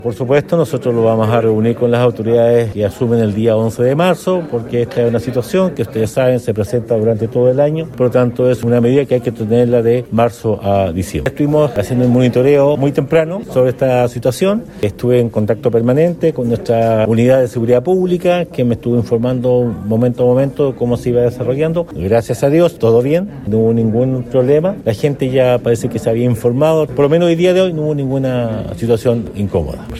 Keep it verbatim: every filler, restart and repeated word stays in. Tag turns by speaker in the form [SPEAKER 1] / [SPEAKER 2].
[SPEAKER 1] Por supuesto, nosotros lo vamos a reunir con las autoridades que asumen el día once de marzo, porque esta es una situación que ustedes saben se presenta durante todo el año, por lo tanto es una medida que hay que tenerla de marzo a diciembre. Estuvimos haciendo un monitoreo muy temprano sobre esta situación, estuve en contacto permanente con nuestra unidad de seguridad pública, que me estuvo informando momento a momento cómo se iba desarrollando. Gracias a Dios, todo bien, no hubo ningún problema, la gente ya parece que se había informado, por lo menos hoy día de hoy no hubo ninguna situación incómoda.